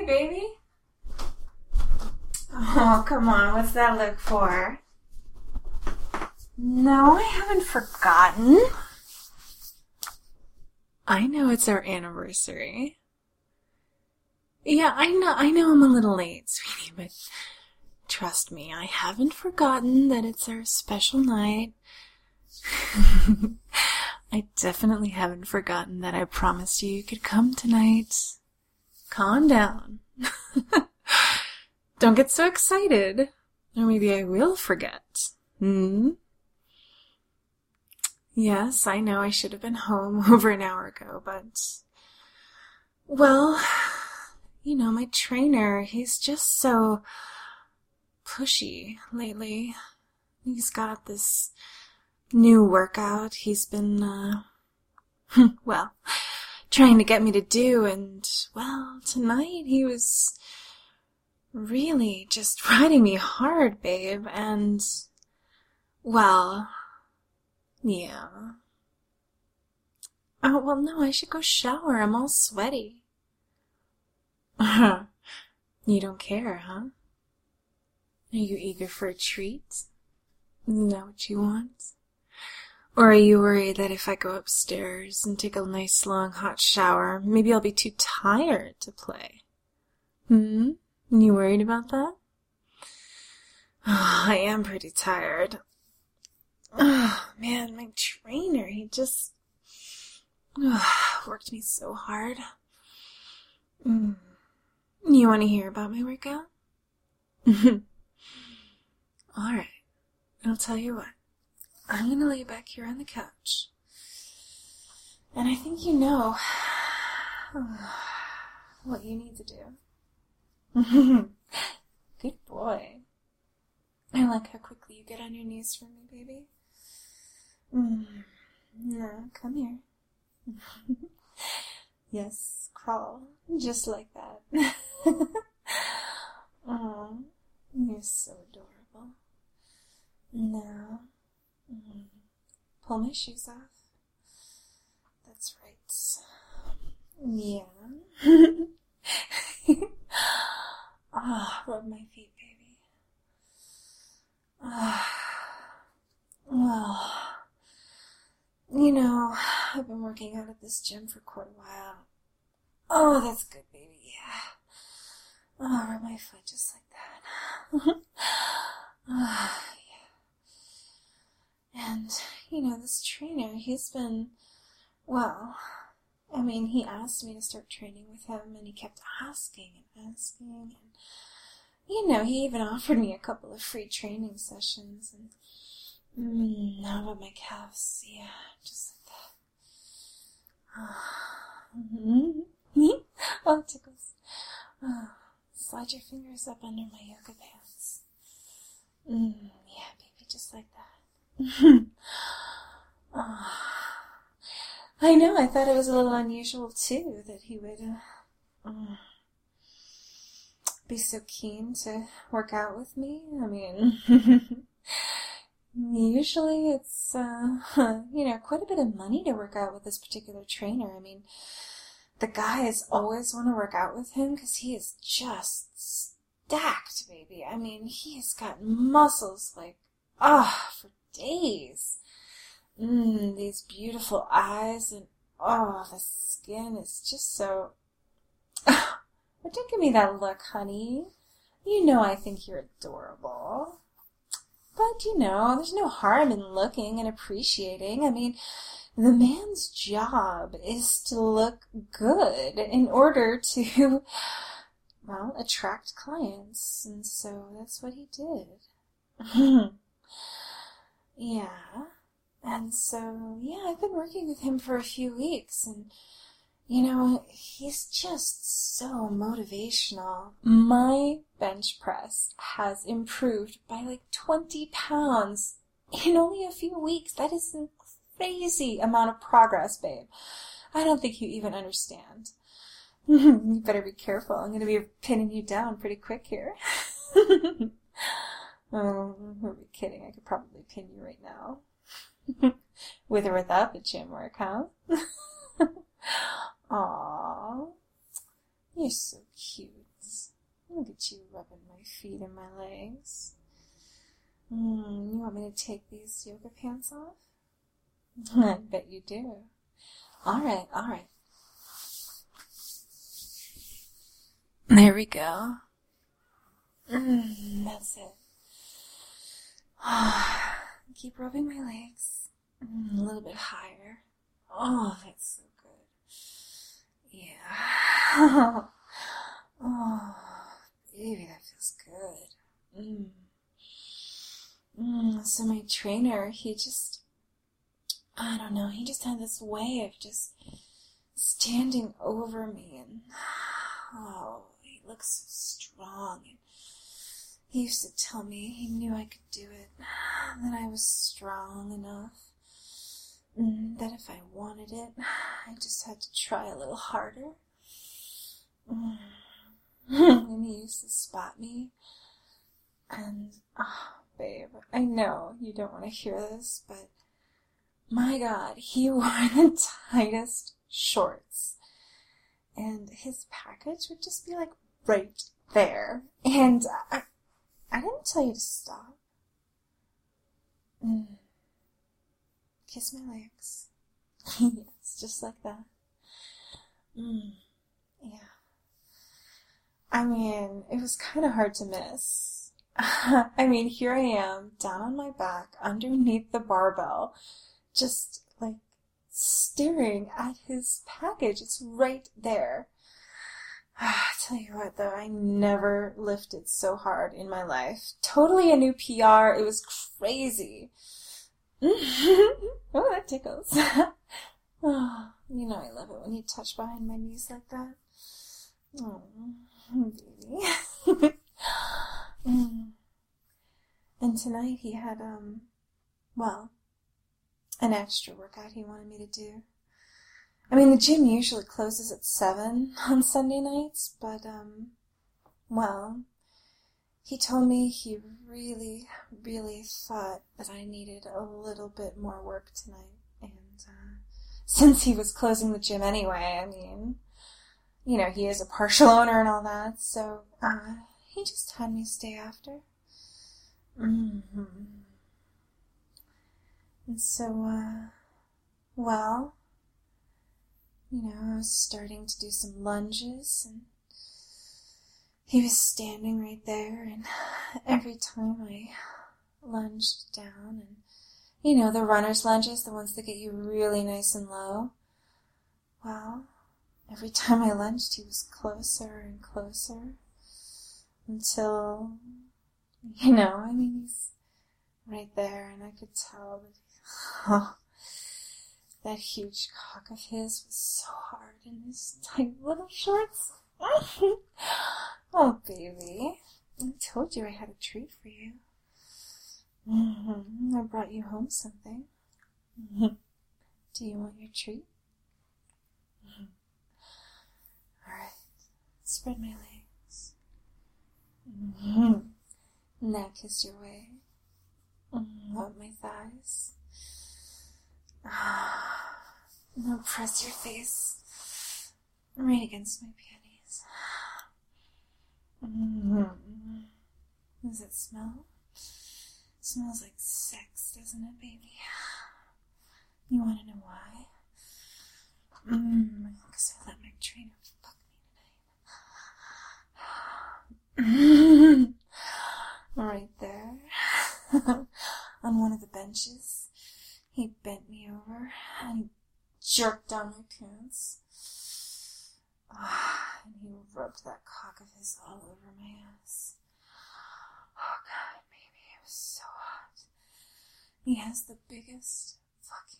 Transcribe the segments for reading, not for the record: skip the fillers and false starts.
baby. Oh, come on. What's that look for? No, I haven't forgotten. I know it's our anniversary. Yeah, I know I'm a little late, sweetie, but trust me, I haven't forgotten that it's our special night. I definitely haven't forgotten that I promised you could come tonight. Calm down. Don't get so excited, or maybe I will forget. Yes, I know I should have been home over an hour ago, but... Well, my trainer, he's just so pushy lately. He's got this new workout he's been, trying to get me to do, and, tonight he was really just riding me hard, babe, and, yeah. Oh, no, I should go shower. I'm all sweaty. You don't care, huh? Are you eager for a treat? Is that what you want? Or are you worried that if I go upstairs and take a nice long hot shower, maybe I'll be too tired to play? You worried about that? Oh, I am pretty tired. Oh, man, my trainer, he just worked me so hard. You want to hear about my workout? Alright, I'll tell you what. I'm going to lay back here on the couch. And I think you know what you need to do. Good boy. I like how quickly you get on your knees for me, baby. No, come here. Yes, crawl. Just like that. Oh, you're so adorable. Now, pull my shoes off. That's right. Yeah. Rub my feet, baby. I've been working out at this gym for quite a while. Oh, that's good, baby, yeah. Oh, rub my foot just like that. Yeah. And, this trainer, he's been, he asked me to start training with him, and he kept asking, and, he even offered me a couple of free training sessions, and, now about my calves, yeah, just like that. Oh, it tickles. Slide your fingers up under my yoga pants. Yeah, baby, just like that. I know, I thought it was a little unusual, too, that he would be so keen to work out with me. Usually it's, quite a bit of money to work out with this particular trainer. The guys always want to work out with him because he is just stacked, baby. He has got muscles for days. These beautiful eyes and, the skin is just so... But don't give me that look, honey. I think you're adorable. But, there's no harm in looking and appreciating. The man's job is to look good in order to, attract clients. And so that's what he did. Yeah. And so, I've been working with him for a few weeks, and, he's just so motivational. My bench press has improved by 20 pounds in only a few weeks. That is a crazy amount of progress, babe. I don't think you even understand. You better be careful. I'm going to be pinning you down pretty quick here. Oh, who are we kidding? I could probably pin you right now. With or without the gym work, huh? Aww. You're so cute. feet and my legs. You want me to take these yoga pants off? I bet you do. All right. There we go. That's it. Keep rubbing my legs. A little bit higher. Oh, that's so good. Yeah. Oh, baby, that feels good. So my trainer, I don't know, he just had this way of just standing over me, and he looks so strong. And he used to tell me he knew I could do it, that I was strong enough, that if I wanted it, I just had to try a little harder. And he used to spot me, and, babe, I know you don't want to hear this, but my God, he wore the tightest shorts, and his package would just be like right there, and I didn't tell you to stop. Kiss my legs. Yes, just like that. Yeah. I mean, it was kind of hard to miss. I mean, here I am, down on my back, underneath the barbell, just, like, staring at his package. It's right there. I tell you what, though, I never lifted so hard in my life. Totally a new PR. It was crazy. Oh, that tickles. Oh, you know I love it when you touch behind my knees like that. Oh, baby. And tonight he had, an extra workout he wanted me to do. I mean, the gym usually closes at 7 on Sunday nights, but, he told me he really, really thought that I needed a little bit more work tonight, and, since he was closing the gym anyway, I mean, you know, he is a partial owner and all that, so, he just had me stay after. And so, you know, I was starting to do some lunges, and he was standing right there, and every time I lunged down, and, you know, the runner's lunges, the ones that get you really nice and low, every time I lunged, he was closer and closer, until, you know, I mean, he's right there, and I could tell that, that huge cock of his was so hard in his tight little shorts. Oh, baby, I told you I had a treat for you. I brought you home something. Do you want your treat? All right, spread my legs. Now kiss your way. Up my thighs. Now press your face right against my panties. Does it smell? Smells like sex, doesn't it, baby? You want to know why? Because I let my trainer fuck me tonight. Right there. On one of the benches. He bent me over and he jerked down my pants. And he rubbed that cock of his all over my ass. Oh, God, baby, it was so hot. He has the biggest fucking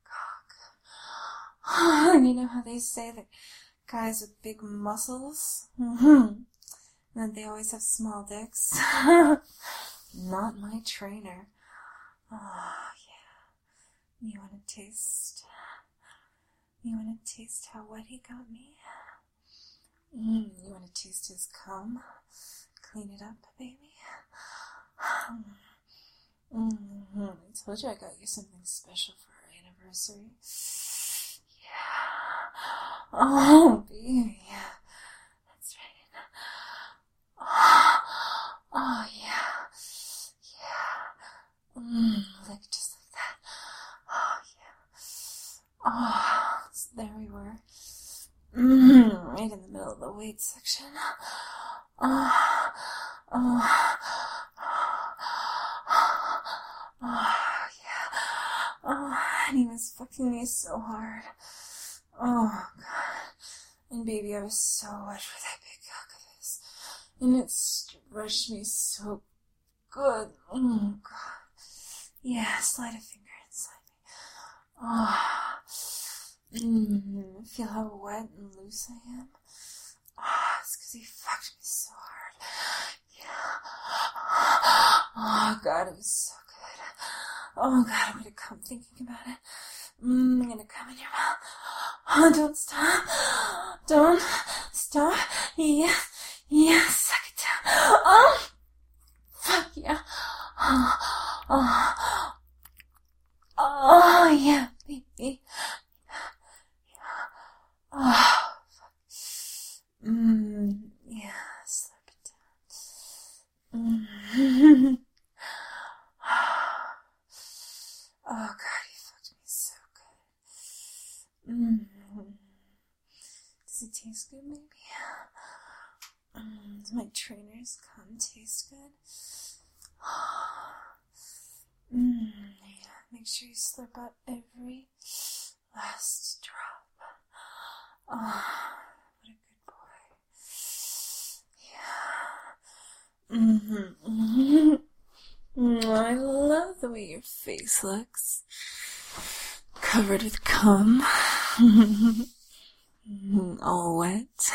cock. You know how they say that guys with big muscles, and that they always have small dicks? Not my trainer. Oh, yeah. You want to taste? You want to taste how wet he got me? You want to taste his cum? Clean it up, baby? I told you I got you something special for our anniversary. Yeah. Oh, baby. That's right. there we were. Right in the middle of the weight section. Oh, yeah. Oh, and he was fucking me so hard. Oh, God. And baby, I was so wet for that big cock of his. And it stretched me so good. Oh, God. Yeah, slide a finger inside me. Oh. Feel how wet and loose I am? Oh, it's because he fucked me so hard. Yeah. Oh, God, it was so good. Oh, God, I'm gonna come thinking about it. I'm gonna come in your mouth. Oh, don't stop. Don't stop. Yeah, suck it down. Oh, fuck yeah. Oh, yeah, baby. Oh, fuck. Yeah, slap it down. Oh, God, he fucked me so good. Does it taste good, maybe? Does my trainer's cum taste good? Yeah, make sure you slurp out every last drop. Oh, what a good boy. Yeah. I love the way your face looks. Covered with cum. All wet.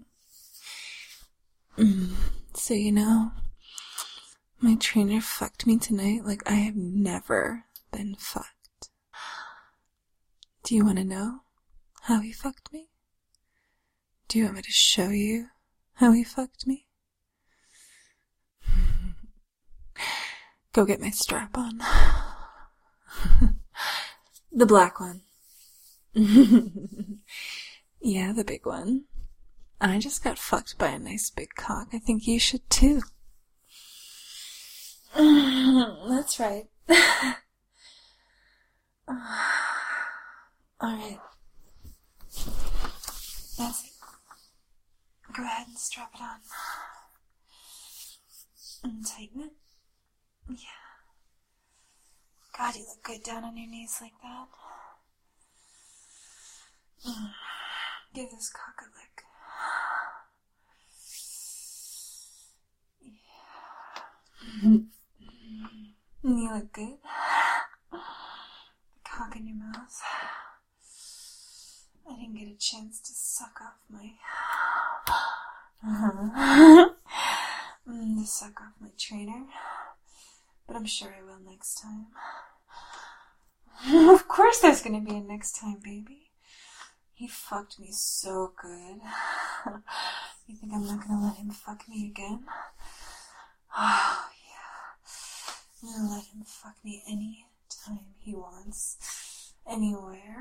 So, you know, my trainer fucked me tonight like I have never been fucked. Do you want to know how he fucked me? Do you want me to show you how he fucked me? Go get my strap on. The black one. Yeah, the big one. I just got fucked by a nice big cock. I think you should too. That's right. Alright. That's it. Go ahead and strap it on. And tighten it. Yeah. God, you look good down on your knees like that. Give this cock a lick. Yeah. You look good. The cock in your mouth. I didn't get a chance to suck off my... to suck off my trainer. But I'm sure I will next time. Of course there's gonna be a next time, baby. He fucked me so good. You think I'm not gonna let him fuck me again? Oh, yeah. I'm gonna let him fuck me any time he wants. Anywhere.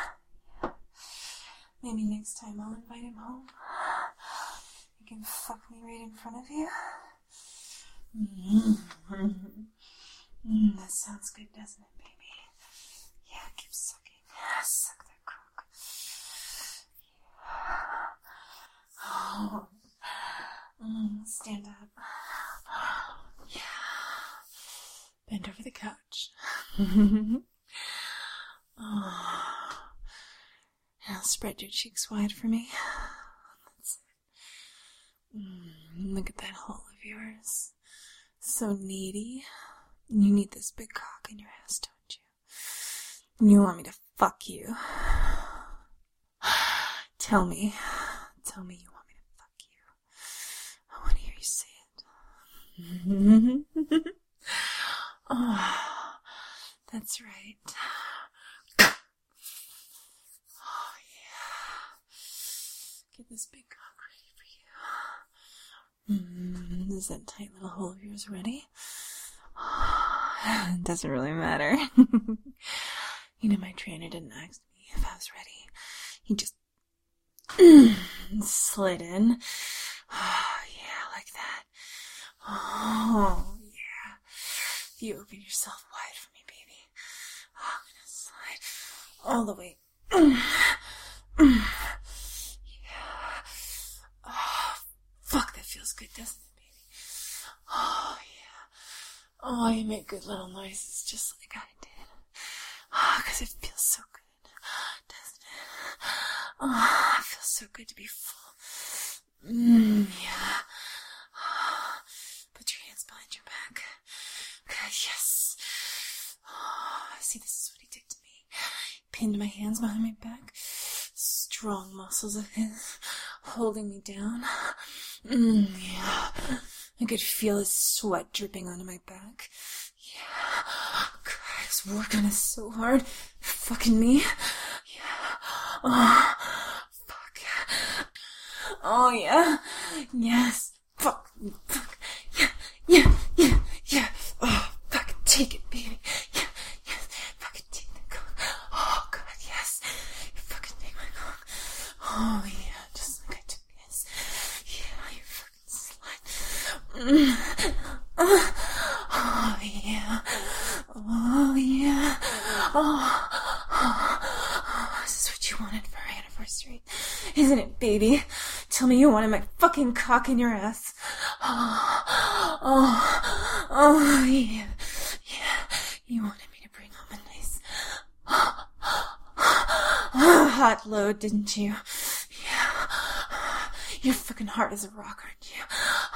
Maybe next time I'll invite him home. You can fuck me right in front of you. That sounds good, doesn't it, baby? Yeah, keep sucking. Suck that cock. Yeah. Stand up. Yeah. Bend over the couch. Now spread your cheeks wide for me. That's it. Look at that hole of yours. So needy. You need this big cock in your ass, don't you? You want me to fuck you. Tell me you want me to fuck you. I want to hear you say it. Oh, that's right. Oh, yeah. Get this big cock ready for you. Is that tight little hole of yours ready? It doesn't really matter. You know, my trainer didn't ask me if I was ready. He just slid in. Oh, yeah, like that. Oh, yeah. You open yourself wide for me, baby. Oh, I'm gonna slide all the way make good little noises just like I did. Oh, 'cause it feels so good, doesn't it? Oh, it feels so good to be full. Yeah. Put your hands behind your back. Good, yes. Oh, see, this is what he did to me. Pinned my hands behind my back. Strong muscles of his holding me down. Yeah. I could feel his sweat dripping onto my back. Yeah. God, I was working it so hard. Fucking me. Yeah. Oh, fuck. Oh, yeah. Yes. Fuck. Fuck. Yeah. Oh, fucking take it, baby. Yeah. Yes. Fucking take the coke. Oh, God, yes. You fucking take my coke. Oh, yeah. Just like I took his. Yeah, you fucking slut. Oh, yeah. Oh, yeah. Oh, this is what you wanted for our anniversary, isn't it, baby? Tell me you wanted my fucking cock in your ass. Oh, yeah. You wanted me to bring home a nice hot load, didn't you? Yeah. You're fucking hard as a rock, aren't you?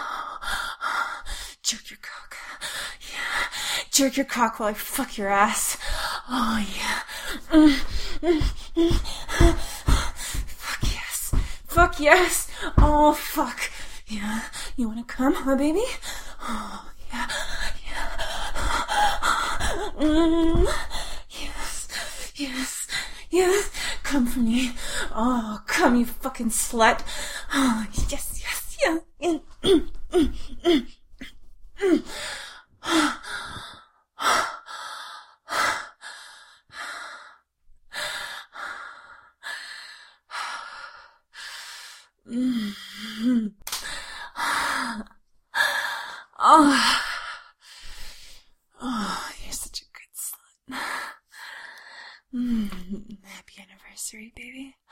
Jerk your cock. Yeah. Jerk your cock while I fuck your ass. Oh, yeah. Fuck yes. Fuck yes. Oh, fuck. Yeah. You wanna come, huh, baby? Oh, yeah. Yes. Come for me. Oh, come, you fucking slut. Oh, yes. Oh, you're such a good slut. Happy anniversary, baby.